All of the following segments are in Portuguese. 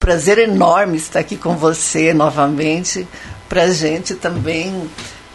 prazer enorme estar aqui com você novamente, para a gente também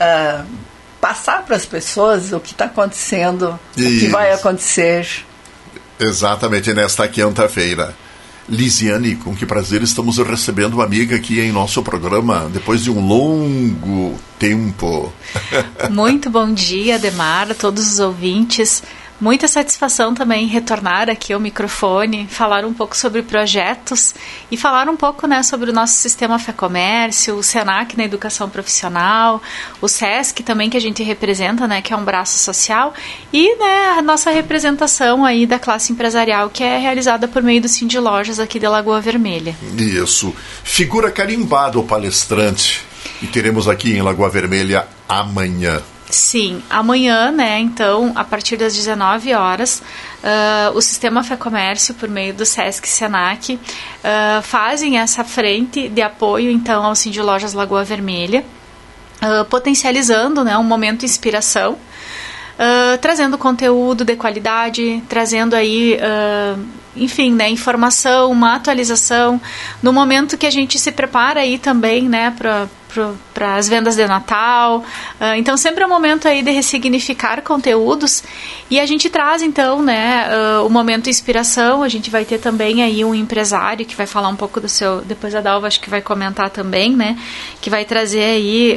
passar para as pessoas o que está acontecendo, o que vai acontecer. Exatamente, nesta quinta-feira. Lisiane, com que prazer estamos recebendo uma amiga aqui em nosso programa, depois de um longo tempo. Muito bom dia, Ademar, a todos os ouvintes. Muita satisfação também retornar aqui ao microfone, falar um pouco sobre projetos e falar um pouco, né, sobre o nosso sistema Fé Comércio, o Senac na educação profissional, o SESC também que a gente representa, né, que é um braço social, e, né, a nossa representação aí da classe empresarial que é realizada por meio do Cindy Lojas aqui de Lagoa Vermelha. Isso. Figura carimbada o palestrante e teremos aqui em Lagoa Vermelha amanhã. Sim, amanhã, né, então, a partir das 19 horas, o Sistema Fé Comércio, por meio do SESC e Senac, fazem essa frente de apoio, então, ao Cindy Lojas Lagoa Vermelha, potencializando, né, um momento de inspiração, trazendo conteúdo de qualidade, trazendo aí, enfim, né, informação, uma atualização, no momento que a gente se prepara aí também, né, para as vendas de Natal. Então sempre é um momento aí de ressignificar conteúdos, e a gente traz então, né, o momento de inspiração. A gente vai ter também aí um empresário que vai falar um pouco do seu, depois a Dalva acho que vai comentar também, né, que vai trazer aí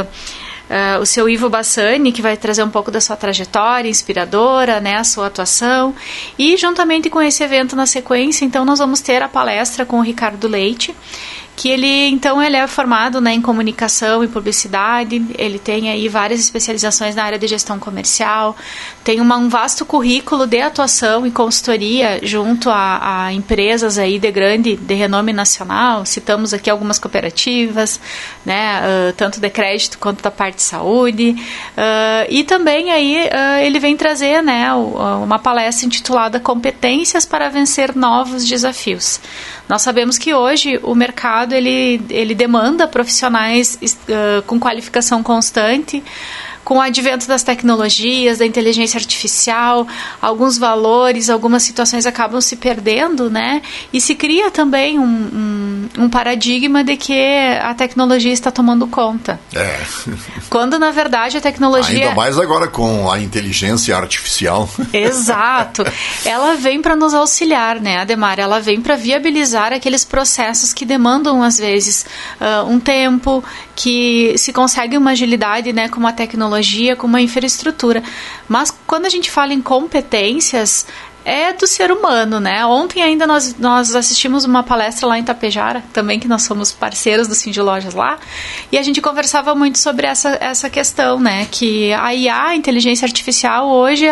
o seu Ivo Bassani, que vai trazer um pouco da sua trajetória inspiradora, né, a sua atuação, e juntamente com esse evento na sequência, então nós vamos ter a palestra com o Ricardo Leite, que ele é formado, né, em comunicação e publicidade. Ele tem aí várias especializações na área de gestão comercial, tem um vasto currículo de atuação e consultoria junto a empresas aí de renome nacional. Citamos aqui algumas cooperativas, né, tanto de crédito quanto da parte de saúde, e também aí ele vem trazer, né, uma palestra intitulada Competências para Vencer Novos Desafios. Nós sabemos que hoje o mercado ele demanda profissionais com qualificação constante. Com o advento das tecnologias, da inteligência artificial, alguns valores, algumas situações acabam se perdendo, né? E se cria também um paradigma de que a tecnologia está tomando conta. Quando, na verdade, a tecnologia... Ainda mais agora com a inteligência artificial. Exato. Ela vem para nos auxiliar, né, Ademar? Ela vem para viabilizar aqueles processos que demandam, às vezes, um tempo, que se consegue uma agilidade, né, com uma tecnologia, com uma infraestrutura. Mas quando a gente fala em competências, é do ser humano, né? Ontem ainda nós assistimos uma palestra lá em Tapejara, também que nós somos parceiros do Cindy Lojas lá, e a gente conversava muito sobre essa questão, né? Que a IA, a inteligência artificial, hoje,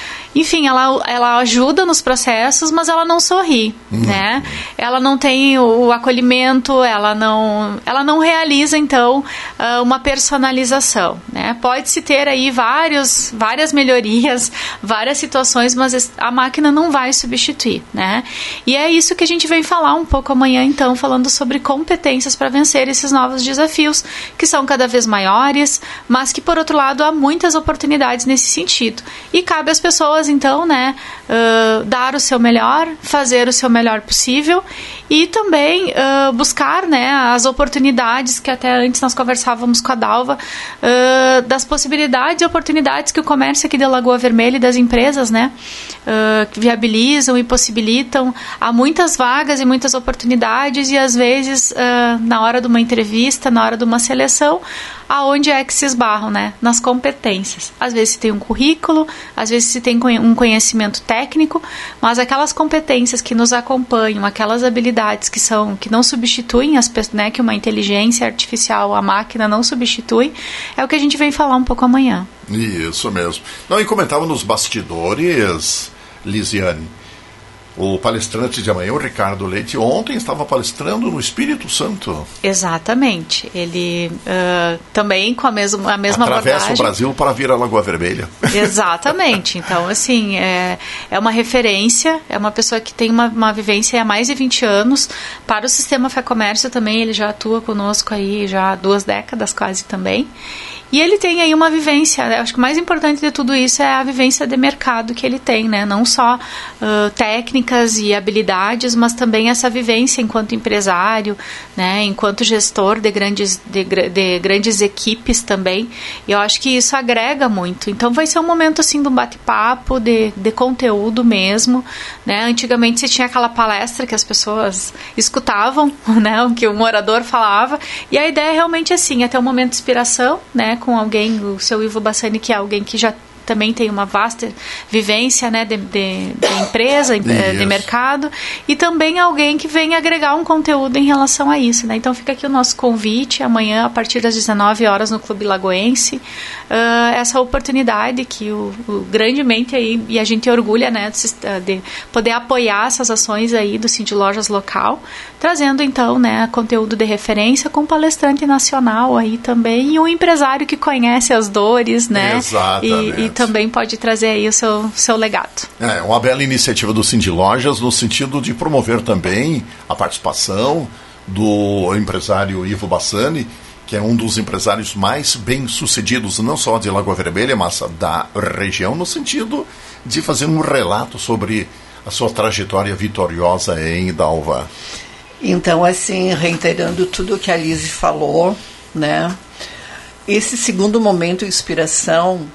ela ajuda nos processos, mas ela não sorri, né? Ela não tem o acolhimento, ela não realiza, então, uma personalização, né? Pode-se ter aí várias melhorias, várias situações, mas a máquina não vai substituir, né? E é isso que a gente vem falar um pouco amanhã, então, falando sobre competências para vencer esses novos desafios, que são cada vez maiores, mas que, por outro lado, há muitas oportunidades nesse sentido. E cabe às pessoas, então, né, dar o seu melhor, fazer o seu melhor possível, e também buscar, né, as oportunidades que até antes nós conversávamos com a Dalva, das possibilidades e oportunidades que o comércio aqui de Lagoa Vermelha e das empresas, né, que viabilizam e possibilitam. Há muitas vagas e muitas oportunidades, e às vezes na hora de uma entrevista, na hora de uma seleção, aonde é que se esbarram, né? Nas competências. Às vezes se tem um currículo, às vezes se tem um conhecimento técnico, mas aquelas competências que nos acompanham, aquelas habilidades que não substituem né, que uma inteligência artificial, a máquina não substitui, é o que a gente vem falar um pouco amanhã. Isso mesmo. Não, e comentava nos bastidores, Lisiane, o palestrante de amanhã, o Ricardo Leite, ontem estava palestrando no Espírito Santo. Exatamente. Ele também com a mesma abordagem. Atravessa o Brasil para vir à Lagoa Vermelha. Exatamente. Então, assim, é uma referência, é uma pessoa que tem uma vivência há mais de 20 anos. Para o Sistema Fé Comércio também, ele já atua conosco aí já há 2 décadas quase também. E ele tem aí uma vivência, acho que o mais importante de tudo isso é a vivência de mercado que ele tem, né? Não só técnica, técnicas e habilidades, mas também essa vivência enquanto empresário, né, enquanto gestor de grandes equipes também. E eu acho que isso agrega muito. Então vai ser um momento assim de um bate-papo, de conteúdo mesmo, né? Antigamente se tinha aquela palestra que as pessoas escutavam, né, o que o morador falava, e a ideia realmente assim, é ter um momento de inspiração, né, com alguém, o seu Ivo Bassani, que é alguém que já também tem uma vasta vivência, né, de empresa, de mercado, e também alguém que vem agregar um conteúdo em relação a isso, né? Então fica aqui o nosso convite, amanhã a partir das 19 horas no Clube Lagoense, essa oportunidade que o grandemente aí, e a gente orgulha, né, de poder apoiar essas ações aí do Cindy Lojas local, trazendo então, né, conteúdo de referência com palestrante nacional aí também, e um empresário que conhece as dores, né? Exatamente. E também pode trazer aí o seu legado. É uma bela iniciativa do Cindy Lojas no sentido de promover também a participação do empresário Ivo Bassani, que é um dos empresários mais bem-sucedidos, não só de Lagoa Vermelha, mas da região, no sentido de fazer um relato sobre a sua trajetória vitoriosa em Idalva. Então, assim, reiterando tudo o que a Lise falou, né? Esse segundo momento, inspiração,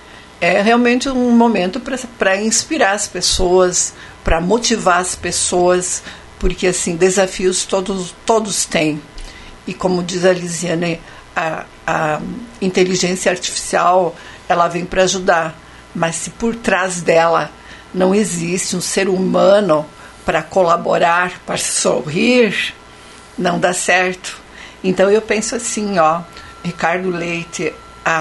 é realmente um momento para inspirar as pessoas, para motivar as pessoas, porque assim, desafios todos têm. E como diz a Lisiane, a inteligência artificial, ela vem para ajudar, mas se por trás dela não existe um ser humano para colaborar, para sorrir, não dá certo. Então eu penso assim, Ricardo Leite,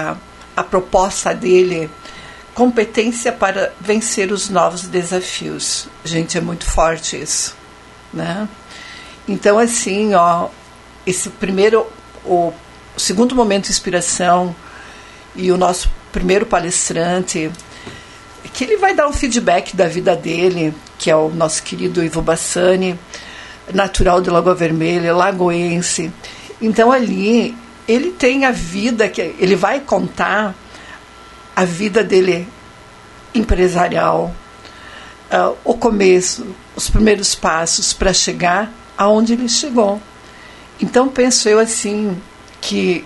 a proposta dele, competência para vencer os novos desafios. Gente, é muito forte isso, né? Então, assim, esse o segundo momento de inspiração e o nosso primeiro palestrante, que ele vai dar um feedback da vida dele, que é o nosso querido Ivo Bassani, natural de Lagoa Vermelha, lagoense. Então, ali, ele tem a vida, que ele vai contar a vida dele empresarial, o começo, os primeiros passos para chegar aonde ele chegou. Então, penso eu assim, que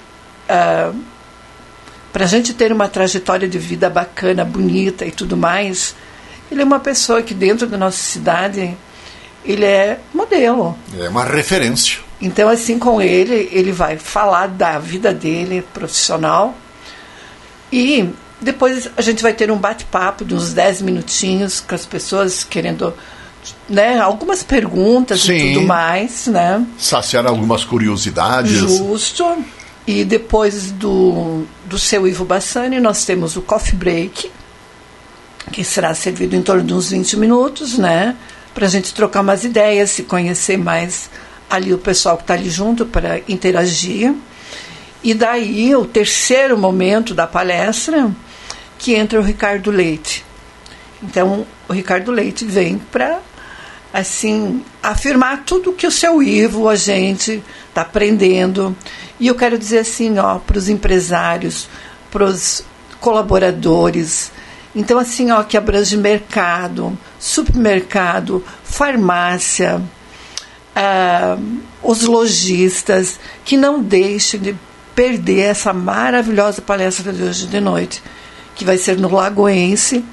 para a gente ter uma trajetória de vida bacana, bonita e tudo mais, ele é uma pessoa que dentro da nossa cidade, ele é modelo. É uma referência. Então, assim, com ele vai falar da vida dele profissional, e depois a gente vai ter um bate-papo de uns 10 minutinhos com as pessoas querendo, né, algumas perguntas. Sim. E tudo mais, né? Saciar algumas curiosidades. Justo. E depois do seu Ivo Bassani, nós temos o coffee break, que será servido em torno de uns 20 minutos, né? Para a gente trocar umas ideias, se conhecer mais ali o pessoal que está ali junto para interagir. E daí, o terceiro momento da palestra, que entra o Ricardo Leite. Então, o Ricardo Leite vem para, assim, afirmar tudo que o seu Ivo, a gente está aprendendo. E eu quero dizer assim, para os empresários, para os colaboradores. Então, assim, que abrange mercado, supermercado, farmácia, os lojistas, que não deixem de perder essa maravilhosa palestra de hoje de noite, que vai ser no Lagoense,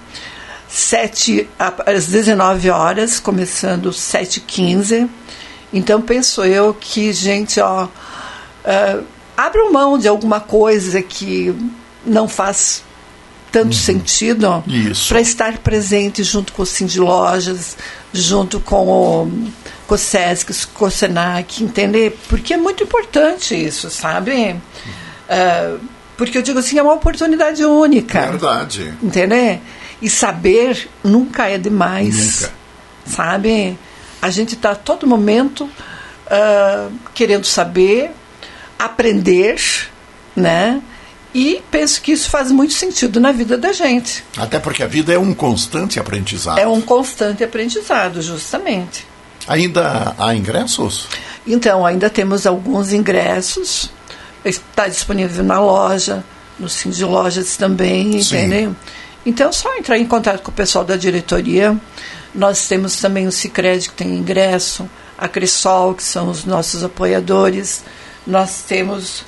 às 19 horas, começando 7h15. Então, penso eu que, gente, abram mão de alguma coisa que não faz tanto sentido para estar presente junto com o Cindy Lojas, junto com o SESC, com o SENAC, entender? Porque é muito importante isso, sabe? Porque eu digo assim, é uma oportunidade única. Verdade. Entender? E saber nunca é demais. Nunca. Sabe? A gente está a todo momento querendo saber, aprender, né? E penso que isso faz muito sentido na vida da gente. Até porque a vida é um constante aprendizado. É um constante aprendizado, justamente. Ainda há ingressos? Então, ainda temos alguns ingressos. Está disponível na loja, no Cindy Lojas também, entendeu? Então, é só entrar em contato com o pessoal da diretoria, Nós temos também o Sicredi, que tem ingresso, a Cressol, que são os nossos apoiadores. Nós temos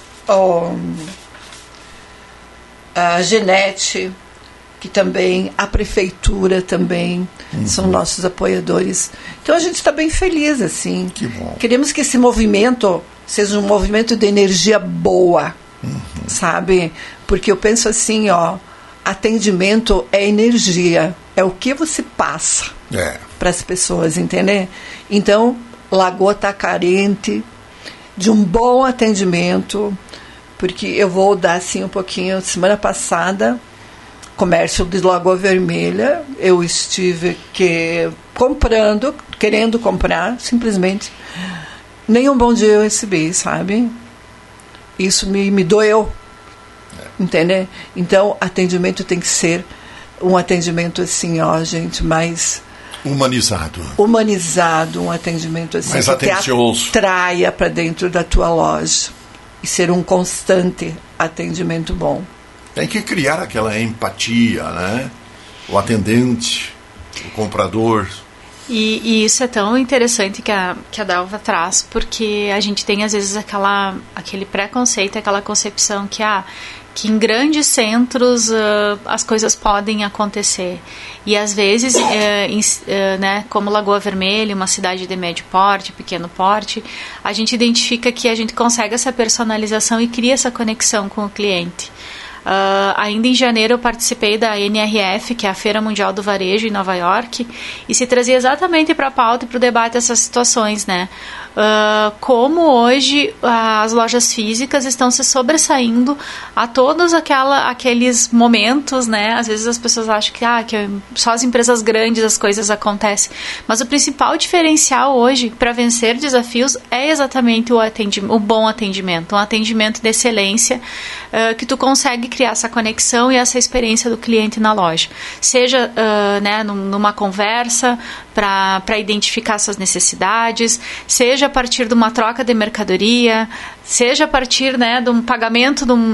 a Genete, que também, a Prefeitura também, são nossos apoiadores. Então a gente está bem feliz, assim. Que bom. Queremos que esse movimento seja um movimento de energia boa, sabe? Porque eu penso assim, atendimento é energia, é o que você passa para as pessoas, entender? Então, Lagoa está carente de um bom atendimento, porque eu vou dar assim um pouquinho. Semana passada, comércio de Lagoa Vermelha, eu estive querendo comprar, simplesmente nenhum bom dia eu recebi, sabe? Isso me doeu, entender? Então, atendimento tem que ser um atendimento assim, gente, mais humanizado, um atendimento assim, mais que atencioso, te atraia para dentro da tua loja e ser um constante atendimento bom. Tem que criar aquela empatia, né? O atendente, o comprador. E isso é tão interessante que a Dalva traz, porque a gente tem às vezes aquele preconceito, aquela concepção que em grandes centros as coisas podem acontecer. E às vezes, né, como Lagoa Vermelha, uma cidade de médio porte, pequeno porte, a gente identifica que a gente consegue essa personalização e cria essa conexão com o cliente. Ainda em janeiro eu participei da NRF, que é a Feira Mundial do Varejo em Nova York, e se trazia exatamente para a pauta e para o debate essas situações, né? Como hoje as lojas físicas estão se sobressaindo a todos aqueles momentos, né? Às vezes as pessoas acham que só as empresas grandes as coisas acontecem, mas o principal diferencial hoje para vencer desafios é exatamente o bom atendimento, um atendimento de excelência, que tu consegue criar essa conexão e essa experiência do cliente na loja, seja né, numa conversa para identificar suas necessidades, seja a partir de uma troca de mercadoria, seja a partir, né, de um pagamento de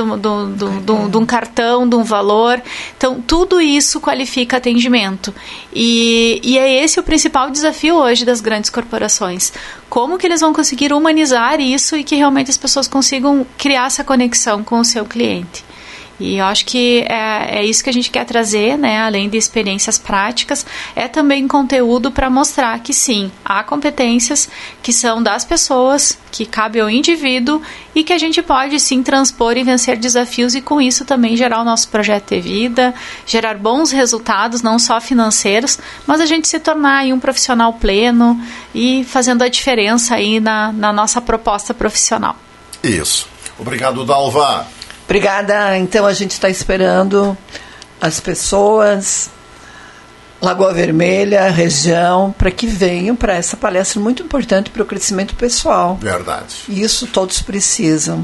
um cartão, de um valor. Então, tudo isso qualifica atendimento. E é esse o principal desafio hoje das grandes corporações. Como que eles vão conseguir humanizar isso e que realmente as pessoas consigam criar essa conexão com o seu cliente? E eu acho que é isso que a gente quer trazer, né? Além de experiências práticas, é também conteúdo para mostrar que sim, há competências que são das pessoas, que cabe ao indivíduo e que a gente pode sim transpor e vencer desafios e com isso também gerar o nosso projeto de vida, gerar bons resultados, não só financeiros, mas a gente se tornar aí um profissional pleno e fazendo a diferença aí na nossa proposta profissional. Isso. Obrigado, Dalva. Obrigada. Então, a gente está esperando as pessoas, Lagoa Vermelha, região, para que venham para essa palestra muito importante para o crescimento pessoal. Verdade. E isso todos precisam.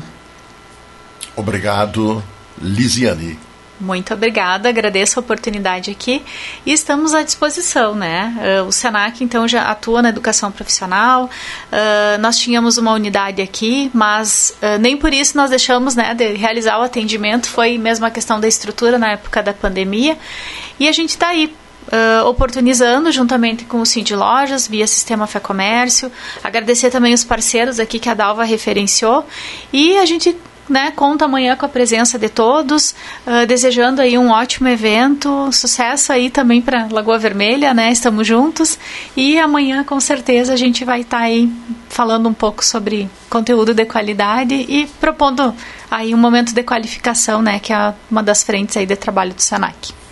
Obrigado, Lisiane. Muito obrigada, agradeço a oportunidade aqui e estamos à disposição, né? O Senac, então, já atua na educação profissional, nós tínhamos uma unidade aqui, mas nem por isso nós deixamos, né, de realizar o atendimento, foi mesmo a questão da estrutura na época da pandemia, e a gente está aí oportunizando juntamente com o Cindy Lojas, via Sistema Fé Comércio, agradecer também os parceiros aqui que a Dalva referenciou, e a gente, né, conta amanhã com a presença de todos, desejando aí um ótimo evento, sucesso aí também para Lagoa Vermelha, né, estamos juntos, e amanhã com certeza a gente vai estar aí falando um pouco sobre conteúdo de qualidade e propondo aí um momento de qualificação, né, que é uma das frentes aí de trabalho do Senac.